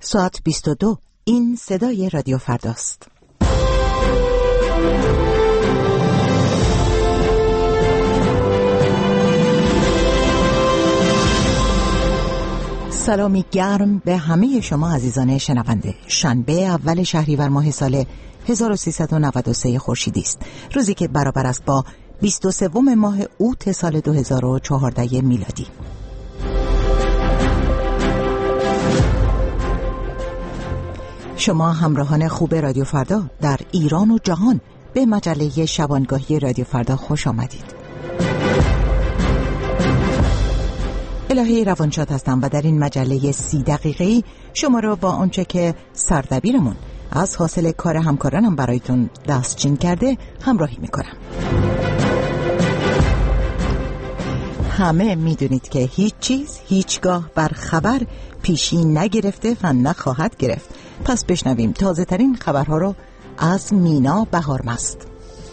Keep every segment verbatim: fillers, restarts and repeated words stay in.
ساعت بیست و دو. این صدای رادیو فرداست. سلامی گرم به همه شما عزیزان شنونده. شنبه اول شهریور ماه سال هزار و سیصد و نود و سه خورشیدی است، روزی که برابر است با بیست و سه ماه اوت سال دو هزار و چهارده میلادی. شما همراهان خوب رادیو فردا در ایران و جهان به مجله شبانگاهی رادیو فردا خوش آمدید. الهی روانشاد هستم و در این مجله سی دقیقه‌ای شما را با آنچه که سردبیرمون از حاصل کار همکارانم برایتون دستچین کرده همراهی میکنم. همه میدونید که هیچ چیز هیچگاه بر خبر پیشی نگرفته و نخواهد گرفت. پس بشنویم تازه ترین خبرها رو از مینا بهارمست.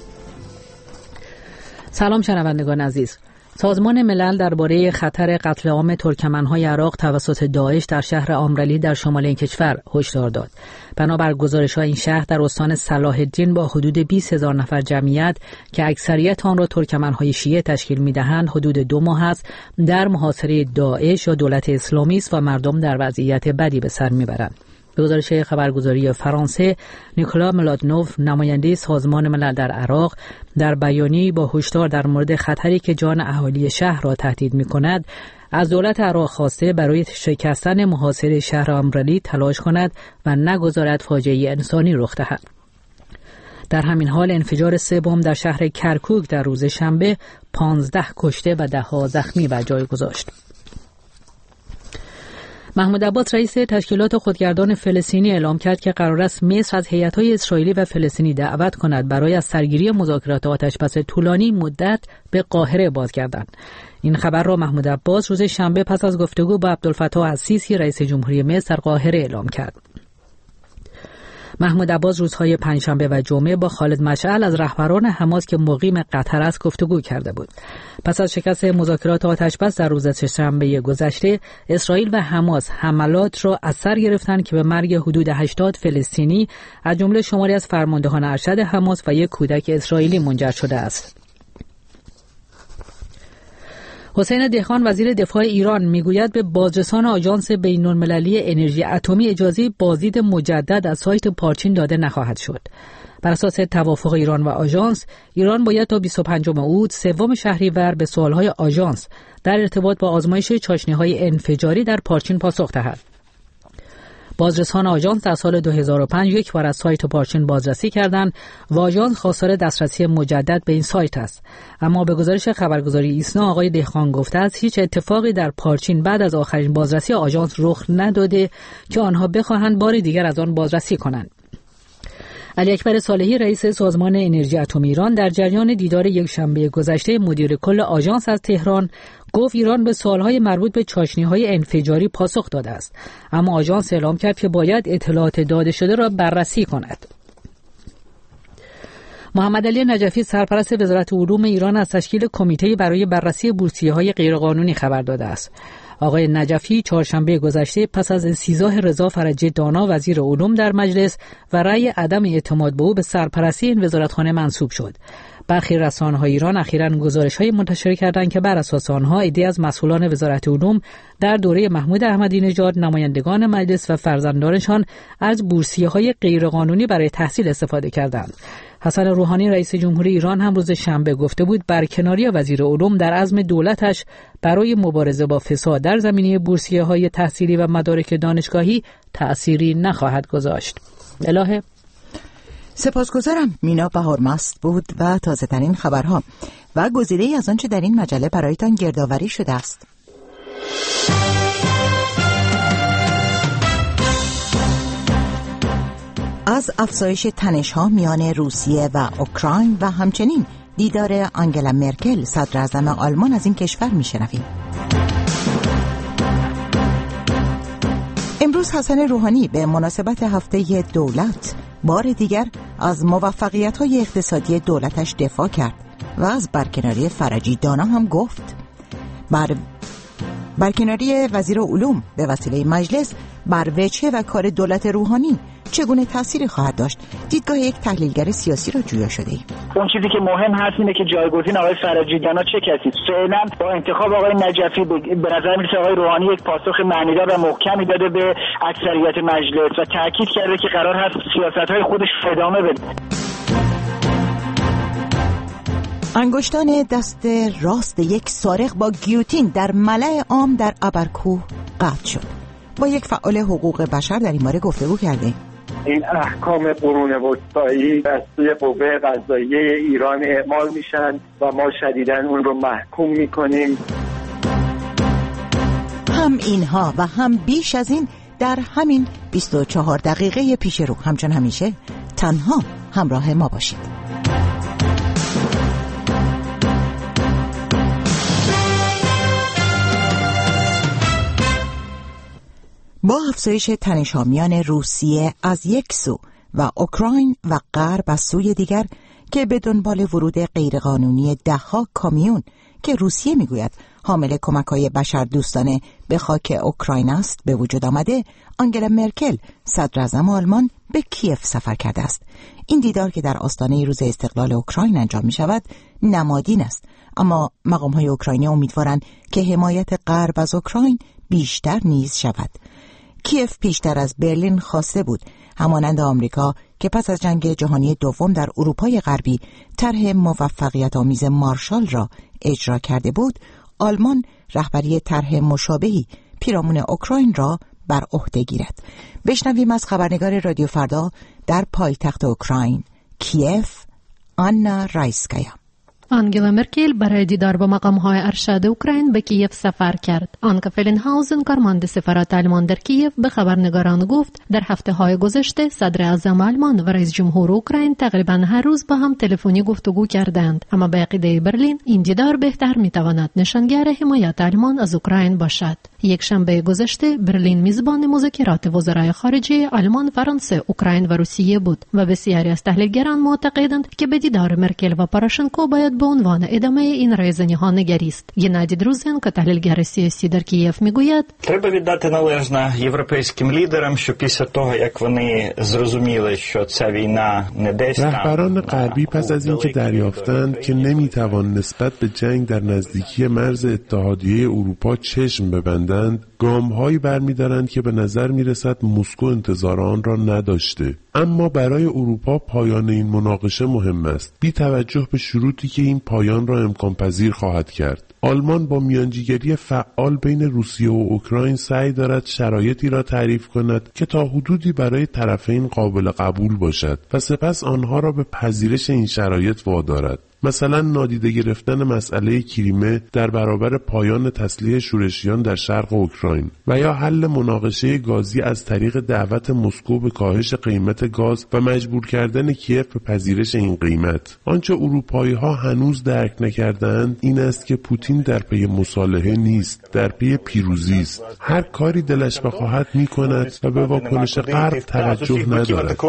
سلام شنوندگان عزیز. سازمان ملل درباره خطر قتل عام ترکمن‌های عراق توسط داعش در شهر آمرلی در شمال این کشور هشدار داد. بنابر گزارش‌ها این شهر در استان صلاح الدین با حدود بیست هزار نفر جمعیت که اکثریت آن را ترکمن‌های شیعه تشکیل می‌دهند حدود دو ماه است در محاصره داعش یا دولت اسلامی است و مردم در وضعیت بدی به سر می‌برند. به گزارش خبرگزاری فرانسه، نیکولا ملادنوف نماینده سازمان ملل در عراق در بیانیه‌ای با هشدار در مورد خطری که جان اهالی شهر را تهدید می‌کند از دولت عراق خواسته برای شکستن محاصره شهر آمرلی تلاش کند و نگذارد فاجعه انسانی رخ دهد. در همین حال انفجار سوم در شهر کرکوک در روز شنبه پانزده کشته و ده ها زخمی بر جای گذاشت. محمود عباس رئیس تشکیلات خودگردان فلسطینی اعلام کرد که قرار است مصر از هیئت‌های اسرائیلی و فلسطینی دعوت کند برای از سرگیری مذاکرات آتش‌بس طولانی مدت به قاهره بازگردند. این خبر را محمود عباس روز شنبه پس از گفتگو با عبدالفتاح السیسی رئیس جمهوری مصر در قاهره اعلام کرد. محمود عباس روزهای پنجشنبه و جمعه با خالد مشعل از رهبران حماس که مقیم قطر است گفتگو کرده بود. پس از شکست مذاکرات آتش‌بس در روز سه‌شنبه گذشته، اسرائیل و حماس حملات را از سر گرفتند که به مرگ حدود هشتاد فلسطینی از جمله شماری از فرماندهان ارشد حماس و یک کودک اسرائیلی منجر شده است. حسین دهقان وزیر دفاع ایران میگوید به بازرسان آژانس بین‌المللی انرژی اتمی اجازه بازدید مجدد از سایت پارچین داده نخواهد شد. بر اساس توافق ایران و آژانس، ایران باید تا بیست و پنجم اوت سوم شهریور به سوالهای آژانس در ارتباط با آزمایش چاشنی‌های انفجاری در پارچین پاسخ دهد. بازرسان آژانس در سال دو هزار و پنج یک بار از سایت پارچین بازرسی کردند و آژانس خواستار دسترسی مجدد به این سایت است. اما به گزارش خبرگزاری ایسنا آقای دهقان گفته است هیچ اتفاقی در پارچین بعد از آخرین بازرسی آژانس رخ نداده که آنها بخواهند بار دیگر از آن بازرسی کنند. علی اکبر صالحی رئیس سازمان انرژی اتمی ایران در جریان دیدار یک شنبه گذشته مدیر کل آژانس از تهران گفت ایران به سوالهای مربوط به چاشنی‌های انفجاری پاسخ داده است، اما آژانس اعلام کرد که باید اطلاعات داده شده را بررسی کند. محمد علی نجفی سرپرست وزارت علوم ایران از تشکیل کمیته برای بررسی بورسیه‌های غیرقانونی خبر داده است. آقای نجفی چهارشنبه گذشته پس از استیضاح رضا فرجی دانا وزیر علوم در مجلس و رأی عدم اعتماد به او به سرپرستی این وزارتخانه منصوب شد. برخی رسانه‌های ایران اخیراً گزارش‌های منتشر کردند که بر اساس آنها عده‌ای از مسئولان وزارت علوم در دوره محمود احمدی نژاد نمایندگان مجلس و فرزندانشان از بورسیه‌های غیرقانونی برای تحصیل استفاده کردند. حسن روحانی رئیس جمهوری ایران هم روز شنبه گفته بود برکناری وزیر علوم در عزم دولتش برای مبارزه با فساد در زمینه بورسیه‌های تحصیلی و مدارک دانشگاهی تأثیری نخواهد گذاشت. الهه سپاسگزارم. مینا بهارمست بود و تازه ترین خبرها و گزیده‌ای از آنچه در این مجله برایتان گردآوری شده است. از افزایش تنش‌ها میان روسیه و اوکراین و همچنین دیدار آنگلا مرکل صدر اعظم آلمان از این کشور میشنویم. امروز حسن روحانی به مناسبت هفته دولت بار دیگر از موفقیت‌های اقتصادی دولتش دفاع کرد و از برکناری فرجی دانا هم گفت. بر برکناری وزیر علوم به وسیله مجلس بر وجهه و کار دولت روحانی چگونه تأثیری خواهد داشت؟ دیدگاه یک تحلیلگر سیاسی را جویا شده ایم. اون چیزی که مهم هست اینه که جایگزین آقای فرجیدانا چه کسی؟ فعلا با انتخاب آقای نجفی به نظر میرسه آقای روحانی یک پاسخ معنیدار و محکمی داده به اکثریت مجلس و تاکید کرده که قرار هست سیاست‌های خودش ادامه بده. انگشتان دست راست یک سارق با گیوتین در ملأ عام در ابرکوه قطع شد. با یک فعال حقوق بشر در این باره گفتگو کرده. این احکام قرون وسطایی از سوی قوه قضاییه ایران اعمال میشن و ما شدیداً اون رو محکوم میکنیم. هم اینها و هم بیش از این در همین بیست و چهار دقیقه پیش رو. همچون همیشه تنها همراه ما باشید. با افزایش تنش‌ها روسیه از یک سو و اوکراین و غرب از سوی دیگر که به دنبال ورود غیرقانونی ده‌ها کامیون که روسیه میگوید حامل کمک‌های بشردوستانه به خاک اوکراین است به وجود آمده، آنگلا مرکل صدراعظم آلمان به کیف سفر کرده است. این دیدار که در آستانه روز استقلال اوکراین انجام می شود نمادین است، اما مقام‌های اوکراینی امیدوارند که حمایت غرب از اوکراین بیشتر نیز شود. کیف پیشتر از برلین خواسته بود همانند آمریکا که پس از جنگ جهانی دوم در اروپای غربی طرح موفقیت آمیز مارشال را اجرا کرده بود، آلمان رهبری طرح مشابهی پیرامون اوکراین را بر عهده گیرد. بشنویم از خبرنگار رادیو فردا در پایتخت اوکراین کیف، آنا رایسکایا. آنگلا مرکل برای دیدار با مقام‌های ارشد اوکراین به کیف سفر کرد. آنکا فلینهاوزن کارمند سفارت آلمان در کیف به خبرنگاران گفت در هفته‌های گذشته صدر اعظم آلمان و رئیس جمهور اوکراین تقریباً هر روز با هم تلفنی گفتگو کردند، اما به عقیده برلین این دیدار بهتر می‌تواند نشانگر حمایت آلمان از اوکراین باشد. یک شنبه گذشته برلین میزبان مذاکرات وزرای خارجه آلمان، فرانسه، اوکراین و روسیه بود و بسیاری از تحلیلگران معتقدند که به دیدار مرکل و پاروشنکو باید به عنوان ادامه این رایزنی ها نگریست. گنادی دروزن که تحلیلگر سیاسی در کیف میگوید треба віддати належне європейським лідерам, що після того, як вони зрозуміли, що ця війна не десь там. رهبران غربی پس از اینکه دریافتند که نمیتوان نسبت به جنگ در نزدیکی مرز اتحادیه اروپا چشم ببندند، گام‌هایی برمی‌دارند که به نظر می‌رسد مسکو انتظار آن را نداشته. اما برای اروپا پایان این مناقشه مهم است، بی توجه به شروطی که این پایان را امکان پذیر خواهد کرد. آلمان با میانجیگری فعال بین روسیه و اوکراین سعی دارد شرایطی را تعریف کند که تا حدودی برای طرفین قابل قبول باشد و سپس آنها را به پذیرش این شرایط وادارد. مثلا نادیده گرفتن مسئله کریمه در برابر پایان تسلیح شورشیان در شرق اوکراین و یا حل مناقشه گازی از طریق دعوت مسکو به کاهش قیمت گاز و مجبور کردن کیف به پذیرش این قیمت. آنچه اروپایی ها هنوز درک نکردند این است که پوتین در پی مصالحه نیست، در پی پیروزی است. هر کاری دلش بخواهد میکند و به واکنش غرب توجه ندارد.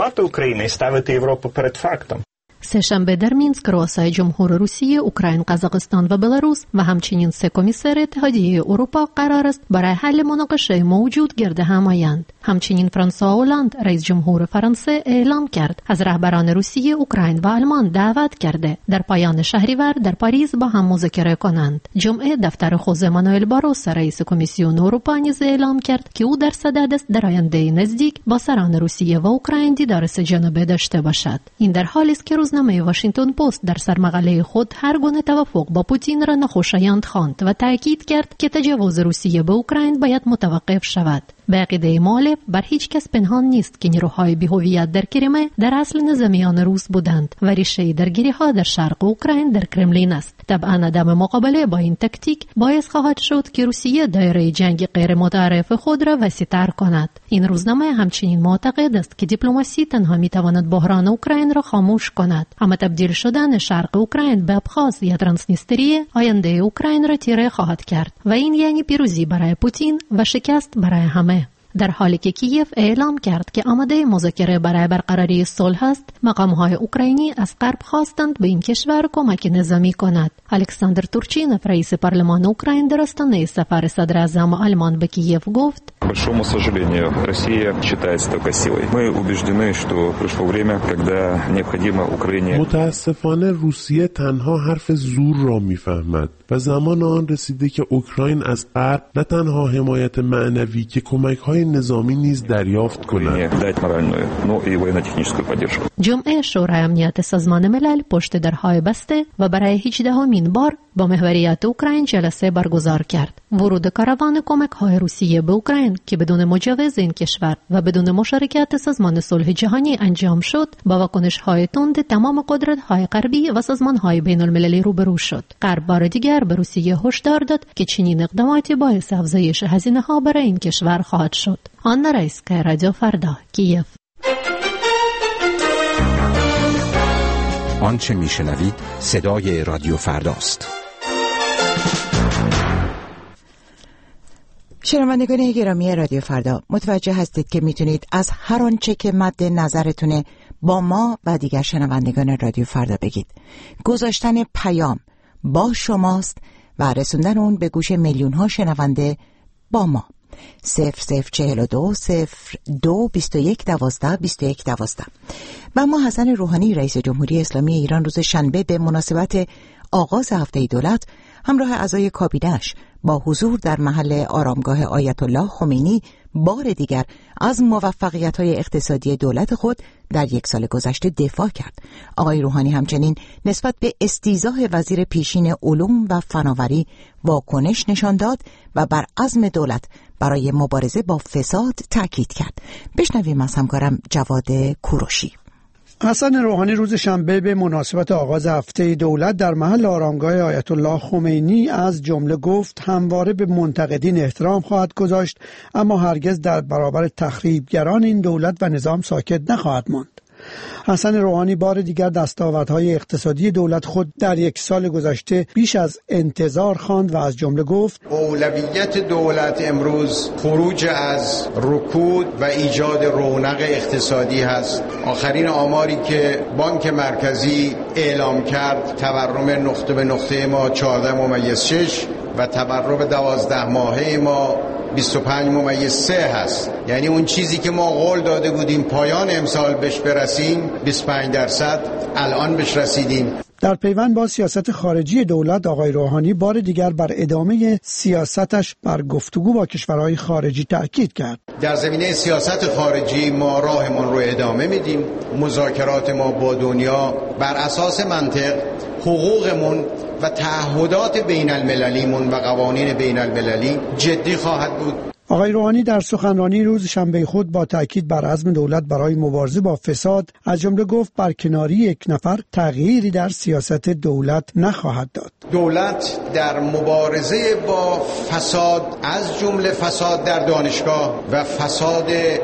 سه‌شنبه در مینسک رؤسای جمهور روسیه، اوکراین، قزاقستان و بلاروس و همچنین سه کمیسر اتحادیه اروپا قرار است برای حل مناقشه موجود گرد هم آیند. همچنین فرانسوا هلند، رئیس جمهور فرانسه، اعلام کرد از رهبران روسیه، اوکراین و آلمان دعوت کرده در پایان شهریور در پاریس با هم مذاکره کنند. جمعه دفتر خوزه مانوئل باروس، رئیس کمیسیون اروپا، نیز اعلام کرد که او در صدد است در آینده نزدیک با سران روسیه و اوکراین دیدار سه جانبه داشته باشد. این در حالی است که روزنامه واشنگتن پست در سرمقاله خود هر گونه توافق با پوتین را ناخوشایند خواند و تاکید کرد که تجاوز روسیه به اوکراین باید متوقف شود. به عقیده مؤلف بر هیچ کس پنهان نیست که نیروهای بی‌هویت در کریمه در اصل نظامیان روس بودند و ریشه درگیری‌ها در شرق اوکراین در کرملین است. طبعا عدم مقابله با این تاکتیک باعث خواهد شد که روسیه دایره جنگ غیر متعارف خود را وسیع‌تر کند. این روزنامه همچنین معتقد است که دیپلماسی تنها می‌تواند بحران اوکراین را خاموش کند، اما تبدیل شدن شرق اوکراین به ابخاز یا ترانسنیستریه آینده اوکراین را تیره خواهد کرد و این یعنی پیروزی برای پوتین و شکست برای همه. در حالی که کیف اعلام کرد که آماده مذاکره برای برقراری صلح است، مقام‌های اوکراینی از غرب خواستند به این کشور کمک نظامی کند. الکساندر تورچینوف رئیس پارلمان اوکراین در آستانه سفر صدر اعظم آلمان به کیف گفت: большому сожалению, Россия считается только силой. Мы убеждены, что пришло время, когда необходимо Украине. متاسفانه روسیه تنها حرف زور را میفهمد و زمان آن رسیده که اوکراین از غرب نه تنها حمایت معنوی که کمک‌های نظامی نیز دریافت کند. جمعه شورای امنیت سازمان ملل پشت درهای بسته و برای هجدهمین بار با محوریت اوکراین جلسه برگزار کرد. ورود کاروان کمک‌های روسیه به اوکراین که بدون مجوز این کشور و بدون مشارکت سازمان صلح جهانی انجام شد، با واکنش‌های تند تمام قدرت‌های غربی و سازمان‌های بین‌المللی روبرو شد. غرب بار دیگر به روسیه هشدار داد که چنین اقداماتی باعث افزایش هزینه‌ها برای این کشور خواهد شد. آن رئیس که رادیو فردا کیف. آنچه میشنوید صدای رادیو فرداست. شنوندگان گرامی رادیو فردا، متوجه هستید که میتونید از هر آنچه که مد نظرتونه با ما و دیگر شنوندگان رادیو فردا بگید. گذاشتن پیام با شماست و رسوندن اون به گوش میلیون ها شنونده با ما. صفر صفر چهل و دو صفر دو بیست و یک دوازده بیست و یک دوازده. و ما حسن روحانی رئیس جمهوری اسلامی ایران روز شنبه به مناسبت آغاز هفته دولت همراه اعضای کابینه‌اش با حضور در محل آرامگاه آیت الله خمینی بار دیگر از موفقیت‌های اقتصادی دولت خود در یک سال گذشته دفاع کرد. آقای روحانی همچنین نسبت به استیضاح وزیر پیشین علوم و فناوری واکنش نشان داد و بر عزم دولت برای مبارزه با فساد تاکید کرد. بشنویم از همکارم جواد کوروشی. حسن روحانی روز شنبه به مناسبت آغاز هفته دولت در محل آرامگاه آیت الله خمینی از جمله گفت همواره به منتقدین احترام خواهد گذاشت، اما هرگز در برابر تخریبگران این دولت و نظام ساکت نخواهد ماند. حسن روحانی بار دیگر دستاوردهای اقتصادی دولت خود در یک سال گذشته بیش از انتظار خواند و از جمله گفت اولویت دولت امروز خروج از رکود و ایجاد رونق اقتصادی هست. آخرین آماری که بانک مرکزی اعلام کرد تورم نقطه به نقطه ما چهارده ممیز شش و تورم دوازده ماهه ما بیست و پنج ممیز سه هست. یعنی اون چیزی که ما قول داده بودیم پایان امسال بهش برسیم بیست و پنج درصد الان بهش رسیدیم. در پیوند با سیاست خارجی دولت، آقای روحانی بار دیگر بر ادامه سیاستش بر گفتگو با کشورهای خارجی تأکید کرد. در زمینه سیاست خارجی ما راهمون رو ادامه میدیم. مذاکرات ما با دنیا بر اساس منطق، حقوقمون و تعهدات بین المللیمون و قوانین بین المللی جدی خواهد بود. آقای روحانی در سخنرانی روز شنبه خود با تاکید بر عزم دولت برای مبارزه با فساد از جمله گفت بر کناری یک نفر تغییری در سیاست دولت نخواهد داد. دولت در مبارزه با فساد از جمله فساد در دانشگاه و فساد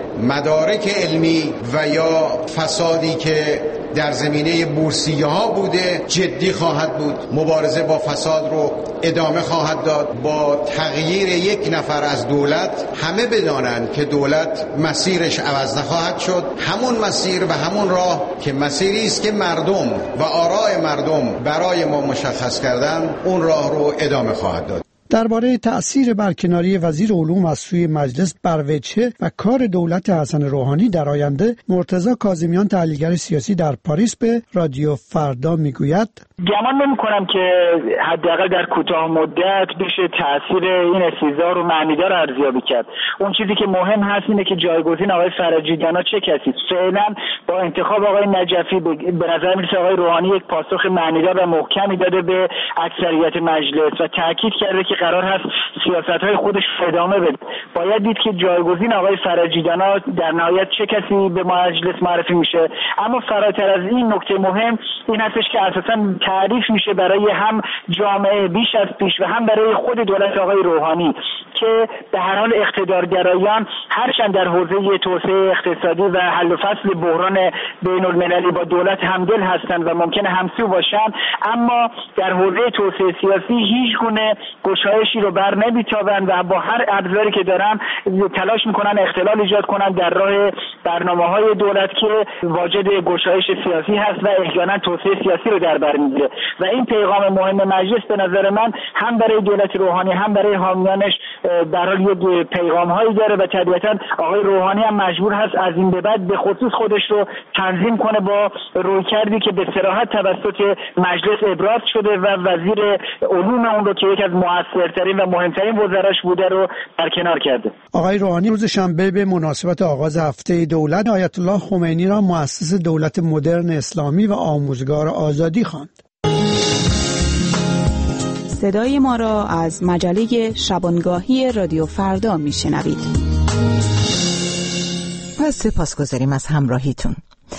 مدارک علمی و یا فسادی که در زمینه بورسیه ها بوده جدی خواهد بود. مبارزه با فساد رو ادامه خواهد داد. با تغییر یک نفر از دولت همه بدانند که دولت مسیرش عوض نخواهد شد. همون مسیر و همون راه که مسیری است که مردم و آراء مردم برای ما مشخص کردن، اون راه رو ادامه خواهد داد. درباره تأثیر برکناری وزیر علوم از سوی مجلس بر وجهه و کار دولت حسن روحانی در آینده، مرتضی کاظمیان تحلیلگر سیاسی در پاریس به رادیو فردا میگوید گمان نمی‌کنم که حداقل در کوتاه مدت بشه تأثیر این استیضاح رو معنیدار ارزیابی کرد. اون چیزی که مهم هست اینه که جایگزین آقای فرجیدانا چه کسی. فعلا با انتخاب آقای نجفی به نظر میرسه آقای روحانی یک پاسخ معنیدار و محکمی داده به اکثریت مجلس و تاکید کرده که قرار هست سیاست‌های خودش ادامه بده. باید دید که جایگزین آقای فرجیدانا در نهایت چه کسی به مجلس معرفی میشه. اما فراتر از این نکته مهم این هستش که اساساً تعریف میشه برای هم جامعه بیش از پیش و هم برای خود دولت آقای روحانی که به هر حال اقتدارگرایان هرچند در حوزه توسعه اقتصادی و حل و فصل بحران بین المللی با دولت همدل هستند و ممکنه همسو باشند، اما در حوزه توسعه سیاسی هیچ گونه گوش گشایشی رو بر نمیتابند و با هر ابزاری که دارن تلاش میکنن اختلال ایجاد کنن در راه برنامه‌های دولت که واجد گشایش سیاسی هست و احیانا توسعه سیاسی رو در بر میگیره. و این پیغام مهم مجلس به نظر من هم برای دولت روحانی هم برای حامیانش در حال یک پیغام‌هایی داره و طبیعتاً آقای روحانی هم مجبور هست از این به بعد به خصوص خودش رو تنظیم کنه با رویکردی که به صراحت توسط مجلس ابراز شده و وزیر علوم اون رو که یکی از مؤثرترین و مهمترین وزراش بوده رو برکنار کرده. آقای روحانی روز شنبه به مناسبت آغاز هفته دولت آیت الله خمینی را مؤسس دولت مدرن اسلامی و آموزگار آزادی خواند. صدای ما را از مجله شبانگاهی رادیو فردا میشنوید. پس سپاسگزاریم از همراهیتون.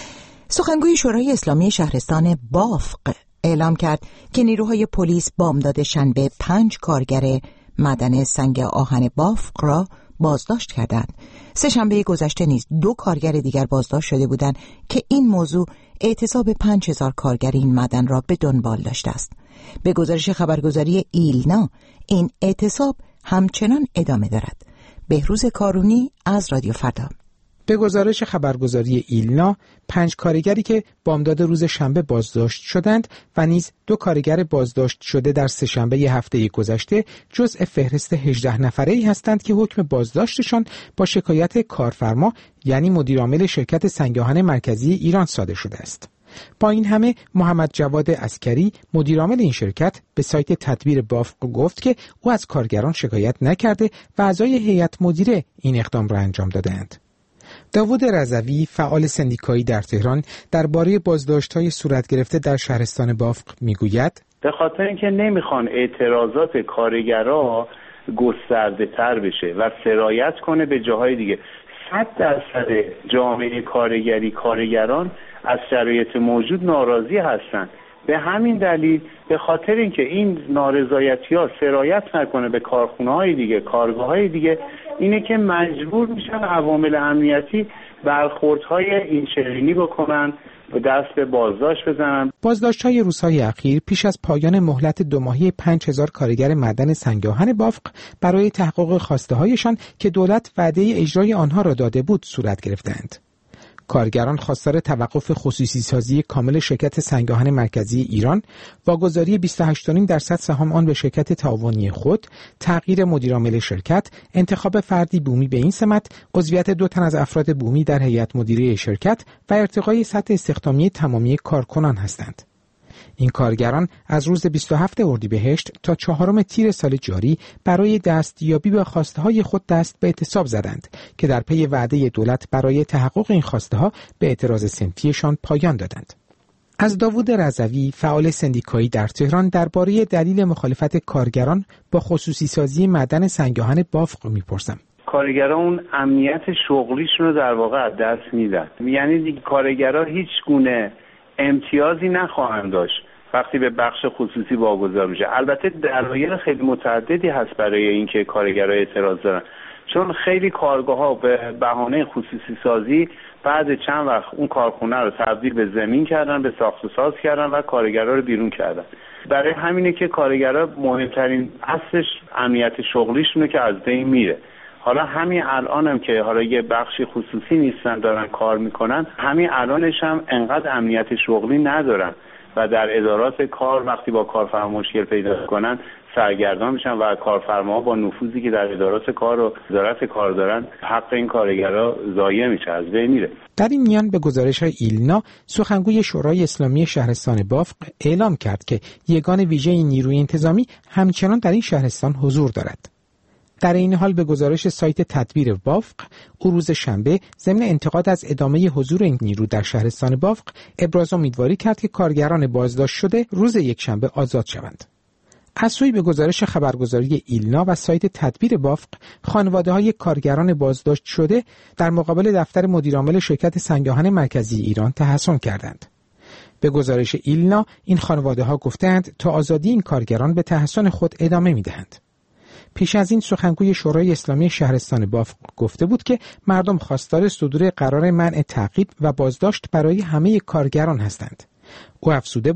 سخنگوی شورای اسلامی شهرستان بافق اعلام کرد که نیروهای پلیس بامداد شنبه پنج کارگر معدن سنگ آهن بافق را بازداشت کردند. سه شنبه گذشته نیز دو کارگر دیگر بازداشت شده بودند که این موضوع اعتصاب پنج هزار کارگر این معدن را به دنبال داشته است. به گزارش خبرگزاری ایلنا این اعتصاب همچنان ادامه دارد. بهروز کارونی از رادیو فردا. به گزارش خبرگزاری ایلنا، پنج کارگری که بامداد روز شنبه بازداشت شدند و نیز دو کارگر بازداشت شده در سه شنبه هفته گذشته جزء فهرست هجده نفره‌ای هستند که حکم بازداشتشان با شکایت کارفرما یعنی مدیرعامل شرکت سنگ‌آهن مرکزی ایران صادر شده است. با این همه محمد جواد عسکری مدیرعامل این شرکت به سایت تدبیر بافق گفت که او از کارگران شکایت نکرده و اعضای هیئت مدیره این اقدام را انجام دادند. داوود رضوی فعال سندیکایی در تهران درباره بازداشت‌های صورت گرفته در شهرستان بافق میگوید به خاطر اینکه نمیخوان اعتراضات کارگرها گسترده تر بشه و سرایت کنه به جاهای دیگه. صد درصد جامعه کارگری کارگران از شرایط موجود ناراضی هستند. به همین دلیل به خاطر اینکه این نارضایتی‌ها سرایت نکنه به کارخونه‌های دیگه، کارگاه‌های دیگه، اینه که مجبور میشن عوامل امنیتی برخوردهای این چنینی بکنن و دست به بازداشت بزنن. بازداشت‌های روزهای اخیر پیش از پایان مهلت دو ماهه پنج هزار کارگر معدن سنگ‌آهن بافق برای تحقق خواسته‌هایشان که دولت وعده اجرای آنها را داده بود صورت گرفتند. کارگران خواستار توقف خصوصی سازی کامل شرکت سنگ‌آهن مرکزی ایران، واگذاری بیست و هشت و نیم درصد سهام آن به شرکت تعاونی خود، تغییر مدیرعامل شرکت، انتخاب فردی بومی به این سمت، عضویت دو تن از افراد بومی در هیئت مدیره شرکت و ارتقای سطح استخدامی تمامی کارکنان هستند. این کارگران از روز بیست و هفتم اردیبهشت تا چهارم تیر سال جاری برای دستیابی به خواسته‌های خود دست به اعتصاب زدند که در پی وعده دولت برای تحقق این خواسته‌ها به اعتراض صنفیشان پایان دادند. از داوود رضوی فعال سندیکایی در تهران درباره دلیل مخالفت کارگران با خصوصی سازی معدن سنگ‌آهن بافق می‌پرسم. کارگران اون امنیت شغلیشون رو در واقع از دست میدن. یعنی دیگه کارگران هیچ گونه امتیازی نخواهند داشت وقتی به بخش خصوصی واگذار میشه. البته دلایل خیلی متعددی هست برای اینکه کارگرها اعتراض دارن، چون خیلی کارگاه‌ها به بهانه خصوصی سازی بعد چند وقت اون کارخونه رو تبدیل به زمین کردن، به ساخت و ساز کردن و کارگرها رو بیرون کردن. برای همینه که کارگرها مهمترین اصلش امنیت شغلیشونه که از بین میره. حالا همین الان هم که حالا یه بخشی خصوصی نیستن دارن کار میکنن، همین الانش هم انقدر امنیت شغلی ندارن و در ادارات کار وقتی با کارفرما مشکل پیدا کنن سرگردان میشن و کارفرماها با نفوذی که در ادارات کار و وزارت کار دارن حق این کارگرها ضایع میشه، از بین میره. در این میان به گزارش ایلنا، سخنگوی شورای اسلامی شهرستان بافق اعلام کرد که یگان ویژه نیروی انتظامی همچنان در این شهرستان حضور دارد. در این حال به گزارش سایت تدبیر بافق، او روز شنبه ضمن انتقاد از ادامه حضور این نیرو در شهرستان بافق ابراز امیدواری کرد که کارگران بازداشت شده روز یکشنبه آزاد شوند. از سوی به گزارش خبرگزاری ایلنا و سایت تدبیر بافق، خانواده‌های کارگران بازداشت شده در مقابل دفتر مدیرعامل شرکت سنگ‌آهن مرکزی ایران تحصن کردند. به گزارش ایلنا، این خانواده‌ها گفتند تا آزادی این کارگران به تحصن خود ادامه می‌دهند. پیش از این سخنگوی شورای اسلامی شهرستان بافق گفته بود که مردم خواستار صدور قرار منع تعقیب و بازداشت برای همه کارگران هستند. او افزوده بود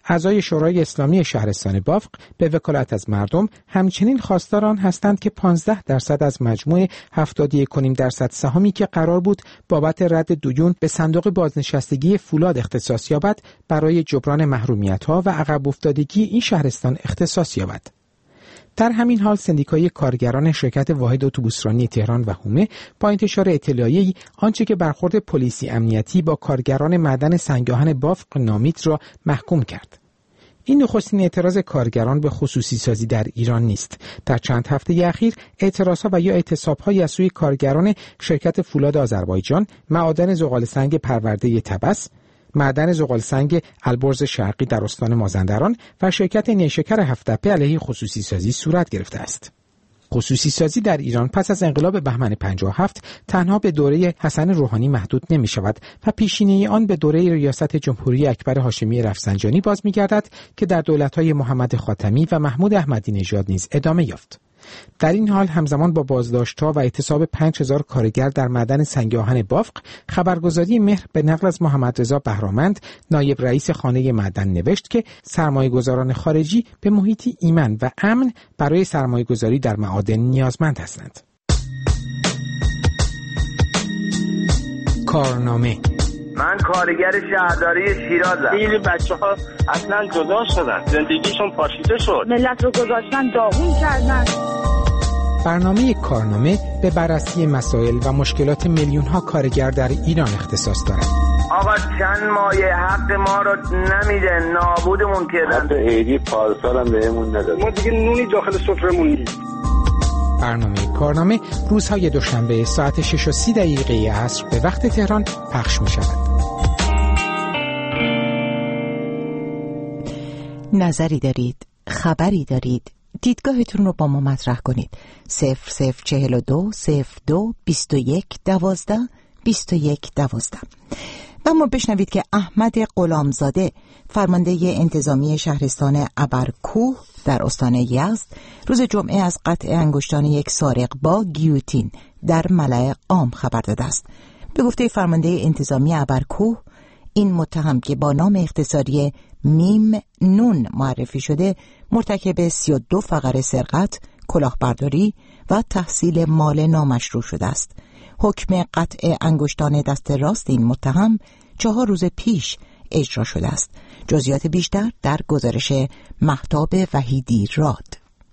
اعضای شورای اسلامی شهرستان بافق به وکالت از مردم همچنین خواستار آن هستند که پانزده درصد از مجموع هفتاد و یک و نیم درصد سهامی که قرار بود بابت رد دیون به صندوق بازنشستگی فولاد اختصاص یابد برای جبران محرومیت‌ها و عقب افتادگی این شهرستان اختصاص یابد. در همین حال سندیکای کارگران شرکت واحد اتوبوسرانی تهران و حومه با انتشار اطلاعیه‌ای آنچه که برخورد پلیسی امنیتی با کارگران معدن سنگاهن بافق نامید را محکوم کرد. این نخستین اعتراض کارگران به خصوصی سازی در ایران نیست. در چند هفته اخیر اعتراضها و یا اعتصاب‌های از سوی کارگران شرکت فولاد آذربایجان، معادن زغال سنگ پرورده طبس، معدن زغال سنگ البرز شرقی در استان مازندران و شرکت نیشکر هفت‌تپه علیه خصوصی سازی صورت گرفته است. خصوصی سازی در ایران پس از انقلاب بهمن پنجاه و هفت تنها به دوره حسن روحانی محدود نمی شود و پیشینه آن به دوره ریاست جمهوری اکبر هاشمی رفسنجانی باز می گردد که در دولت‌های محمد خاتمی و محمود احمدی نژاد نیز ادامه یافت. در این حال همزمان با بازداشت‌ها و اعتصاب پنج هزار کارگر در معدن سنگ آهن بافق، خبرگزاری مهر به نقل از محمد رضا بهرامند نایب رئیس خانه معدن نوشت که سرمایه‌گذاران خارجی به محیطی ایمن و امن برای سرمایه‌گذاری در معادن نیازمند هستند. کارنامه. من کارگر شهرداری شیرازم. خیلی بچه‌ها اصلا جدا شدن، زندگیشون پاشیده شد، ملت رو گذاشتن داغون کردن. برنامه کارنامه به بررسی مسائل و مشکلات میلیون‌ها کارگر در ایران اختصاص دارد. آقا چند مایه حق ما رو نمیده، نابودمون کردن. حتی عیدی پارسال هم بهمون نداد. ما دیگه نونی داخل سفرمون نیست. برنامه کارنامه روزهای دوشنبه ساعت شش و سی دقیقه عصر به وقت تهران پخش می شود. نظری دارید؟ خبری دارید؟ دیدگاهتون رو با ما مطرح کنید. صفر صفر چهل و دو صفر دو بیست و یک دوازده بیست و یک دوازده. و ما بشنوید که احمد غلامزاده فرمانده انتظامی شهرستان ابرکوه در استان یزد روز جمعه از قطع انگشتان یک سارق با گیوتین در ملأ عام خبر داده است. به گفته فرمانده انتظامی ابرکوه، این متهم که با نام اختصاری میم نون معرفی شده مرتکب سی و دو فقره سرقت، کلاهبرداری و تحصیل مال نامشروع شده است. حکم قطع انگشتان دست راست این متهم چهار روز پیش اجرا شده است. جزئیات بیشتر در گزارش مهتاب وحیدی راد.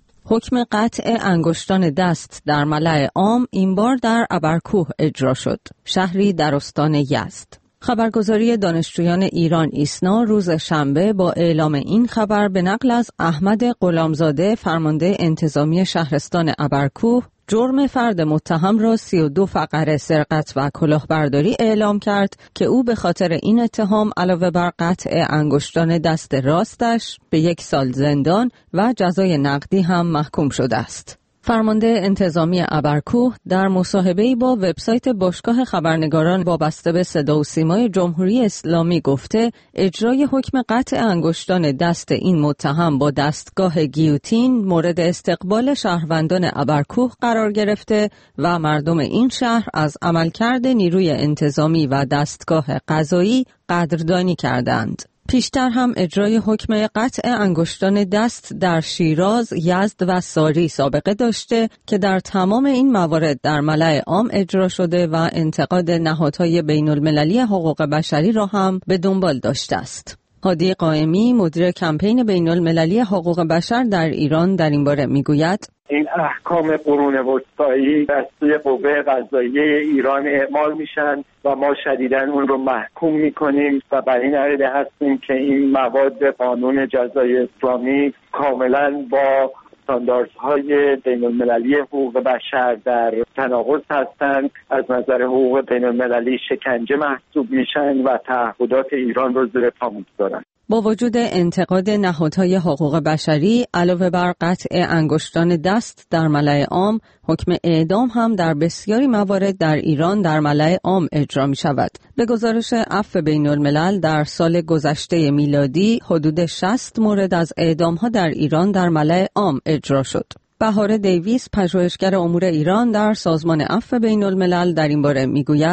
حکم قطع انگشتان دست در ملأ عام این بار در ابرکوه اجرا شد، شهری در استان یزد. خبرگزاری دانشجویان ایران ایسنا روز شنبه با اعلام این خبر به نقل از احمد غلامزاده فرمانده انتظامی شهرستان ابرکوه جرم فرد متهم را سی و دو فقره سرقت و کلاهبرداری اعلام کرد که او به خاطر این اتهام علاوه بر قطع انگشتان دست راستش به یک سال زندان و جزای نقدی هم محکوم شده است. فرمانده انتظامی ابرکوه در مصاحبه‌ای با وبسایت باشگاه خبرنگاران وابسته به صدا و سیمای جمهوری اسلامی گفته اجرای حکم قطع انگشتان دست این متهم با دستگاه گیوتین مورد استقبال شهروندان ابرکوه قرار گرفته و مردم این شهر از عملکرد نیروی انتظامی و دستگاه قضایی قدردانی کردند. پیشتر هم اجرای حکم قطع انگشتان دست در شیراز، یزد و ساری سابقه داشته که در تمام این موارد در ملأ عام اجرا شده و انتقاد نهادهای بین المللی حقوق بشری را هم به دنبال داشته است. هادی قائمی مدیر کمپین بین المللی حقوق بشر در ایران در این باره میگوید این احکام قرون وسطایی از سوی قوه قضاییه ایران اعمال میشن و ما شدیداً اون رو محکوم میکنیم و بر این عقیده هستیم که این مواد قانون جزای اسلامی کاملا با استانداردهای بین المللی حقوق بشر در تناقض هستند، از نظر حقوق بین المللی شکنجه محسوب میشن و تعهدات ایران رو زیر پا میگذارن. با وجود انتقاد نهادهای حقوق بشری علاوه بر قطع انگشتان دست در ملأ عام، حکم اعدام هم در بسیاری موارد در ایران در ملأ عام اجرا می شود. به گزارش عفو بین الملل در سال گذشته میلادی حدود شصت مورد از اعدام‌ها در ایران در ملأ عام اجرا شد. بهار دیویس پژوهشگر امور ایران در سازمان عفو بین الملل در این باره می گوید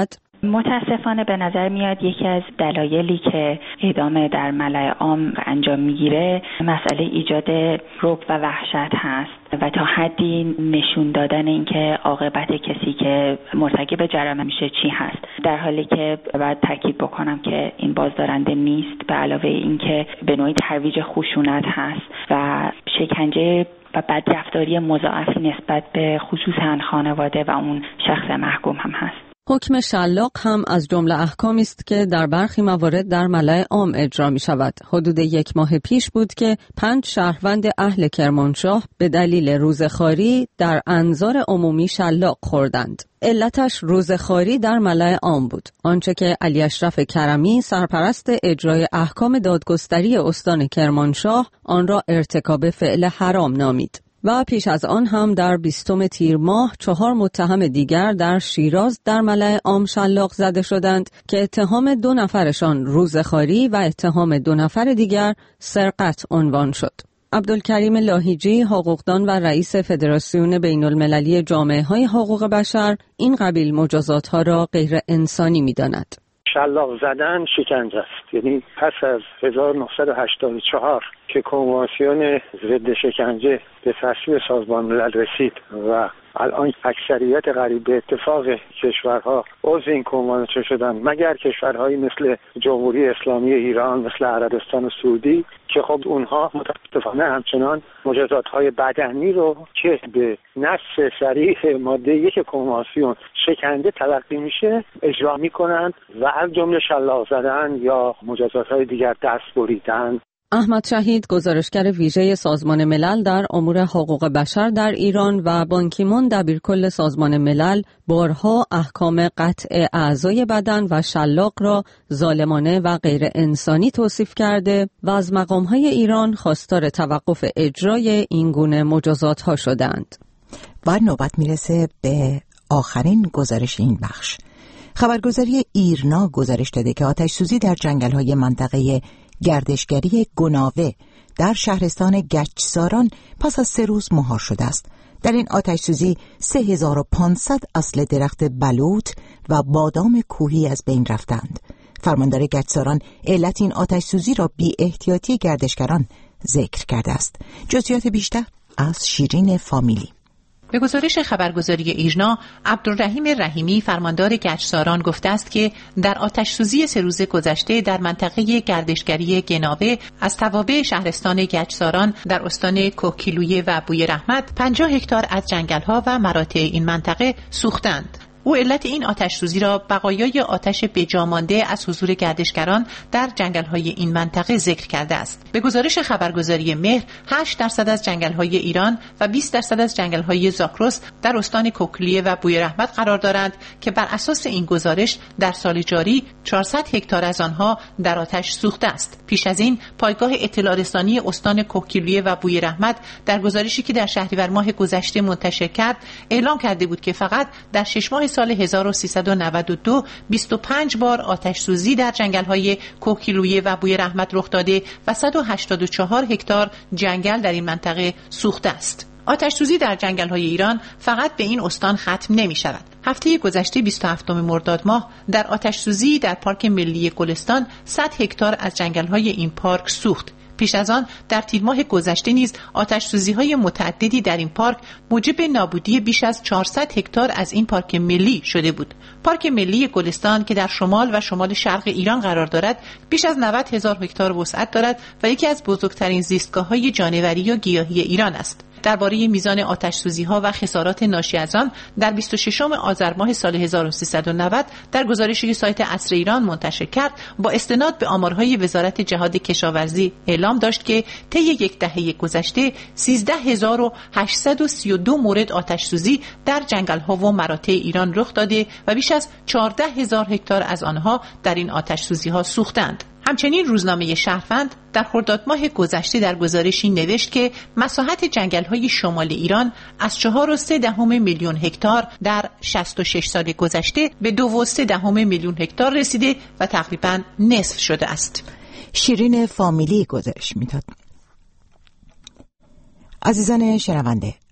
متاسفانه به نظر میاد یکی از دلایلی که اعدام در ملأ عام انجام میگیره مسئله ایجاد رعب و وحشت هست و تا حدی نشون دادن اینکه عاقبت کسی که مرتکب جرم میشه چی هست، در حالی که باید تاکید بکنم که این بازدارنده نیست، به علاوه اینکه به نوعی ترویج خشونت هست و شکنجه و بدرفتاری مضاعفی نسبت به خصوصا خانواده و اون شخص محکوم هم هست. حکم شلاق هم از جمله احکامی است که در برخی موارد در ملأ عام اجرا می شود. حدود یک ماه پیش بود که پنج شهروند اهل کرمانشاه به دلیل روزخواری در انظار عمومی شلاق خوردند. علتش روزخواری در ملأ عام بود. آنچه که علی اشرف کرمی سرپرست اجرای احکام دادگستری استان کرمانشاه آن را ارتکاب فعل حرام نامید. و پیش از آن هم در بیستم تیر ماه چهار متهم دیگر در شیراز در ملأ عام شلاق زده شدند که اتهام دو نفرشان روزخواری و اتهام دو نفر دیگر سرقت عنوان شد. عبدالکریم لاهیجی، حقوقدان و رئیس فدراسیون بین المللی جامعه های حقوق بشر، این قبیل مجازاتها را غیر انسانی می داند. شلاق زدن شکنجه است. یعنی پس از هزار و نهصد و هشتاد و چهار که کنوانسیون ضد شکنجه به تصویب سازمان ملل رسید و الان اکثریت قریب به اتفاق کشورها عضو این کنوانسیون شدن، مگر کشورهایی مثل جمهوری اسلامی ایران، مثل عربستان و سعودی که خب اونها متاسفانه همچنان مجازات‌های بدنی رو که به نص صریح ماده یک کنوانسیون شکنجه تلقی میشه اجرا میکنند و از جمله شلاق زدن یا مجازات‌های دیگر دست بریدن. احمد شهید، گزارشگر ویژه سازمان ملل در امور حقوق بشر در ایران و بان کی مون دبیرکل سازمان ملل، بارها احکام قطع اعضای بدن و شلاق را ظالمانه و غیر انسانی توصیف کرده و از مقام‌های ایران خواستار توقف اجرای این گونه مجازات‌ها شدند. و نوبت میرسه به آخرین گزارش این بخش. خبرگزاری ایرنا گزارش داده که آتش سوزی در جنگل‌های منطقه گردشگری گناوه در شهرستان گچساران پس از سه روز مهار شده است. در این آتش سوزی سه هزار و پانصد اصل درخت بلوط و بادام کوهی از بین رفتند. فرماندار گچساران علت این آتش سوزی را بی احتیاطی گردشگران ذکر کرده است. جزئیات بیشتر از شیرین فامیلی. به گزارش خبرگزاری ایرنا، عبدالرحیم رحیمی فرماندار گچساران گفته است که در آتش سوزی سه روز گذشته در منطقه گردشگری گناوه از توابع شهرستان گچساران در استان کوکیلویه و بوی رحمت پنجاه هکتار از جنگل‌ها و مراتع این منطقه سوختند. او علت این آتش سوزی را بقایای آتش بجا مانده از حضور گردشگران در جنگل‌های این منطقه ذکر کرده است. به گزارش خبرگزاری مهر، هشت درصد از جنگل‌های ایران و بیست درصد از جنگل‌های زاگرس در استان کوکیلویه و بوی رحمت قرار دارند که بر اساس این گزارش در سال جاری چهارصد هکتار از آنها در آتش سوخته است. پیش از این پایگاه اطلاع رسانی استان کوکیلویه و بوی رحمت در گزارشی که در شهریور ماه گذشته منتشر کرد اعلام کرده بود که فقط در شش ماه سال هزار و سیصد و نود و دو بیست و پنج بار آتش سوزی در جنگل‌های کوکیلویه و بوی رحمت رخ داده و صد و هشتاد و چهار هکتار جنگل در این منطقه سوخته است. آتش سوزی در جنگل‌های ایران فقط به این استان ختم نمی‌شود. هفته گذشته بیست و هفتم مرداد ماه در آتش سوزی در پارک ملی گلستان صد هکتار از جنگل‌های این پارک سوخت. پیش از آن در تیر ماه گذشته نیز آتش سوزی‌های متعددی در این پارک موجب نابودی بیش از چهارصد هکتار از این پارک ملی شده بود. پارک ملی گلستان که در شمال و شمال شرق ایران قرار دارد، بیش از نود هزار هکتار وسعت دارد و یکی از بزرگترین زیستگاه‌های جانوری و گیاهی ایران است. درباره میزان آتش سوزی‌ها و خسارات ناشی از آن در بیست و ششم آذر ماه سال هزار و سیصد و نود در گزارشی که سایت عصر ایران منتشر کرد با استناد به آمارهای وزارت جهاد کشاورزی اعلام داشت که طی یک دهه گذشته سیزده هزار و هشتصد و سی و دو مورد آتش سوزی در جنگل‌ها و مراتع ایران رخ داده و بیش از چهارده هزار هکتار از آنها در این آتش سوزی‌ها سوختند. همچنین روزنامه شهروند در خرداد ماه گذشته در گزارشی نوشت که مساحت جنگل‌های شمال ایران از چهار و سه دهم میلیون هکتار در شصت و شش سال گذشته به دو و سه دهم میلیون هکتار رسیده و تقریباً نصف شده است. شیرین فامیلی گزارش میداد. عزیزان شنونده،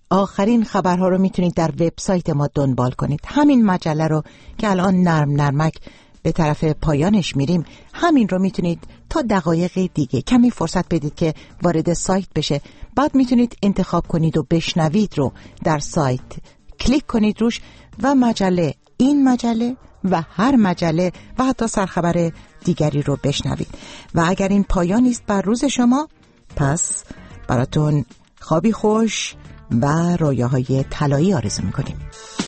آخرین خبرها رو میتونید در وبسایت ما دنبال کنید. همین مجله رو که الان نرم نرمک به طرف پایانش میریم، همین رو میتونید تا دقایق دیگه کمی فرصت بدید که وارد سایت بشه، بعد میتونید انتخاب کنید و بشنوید رو در سایت کلیک کنید روش و مجله، این مجله و هر مجله و حتی سرخبر دیگری رو بشنوید. و اگر این پایانی است بر روز شما، پس براتون خوابی خوش و رویاهای طلایی آرزو میکنیم.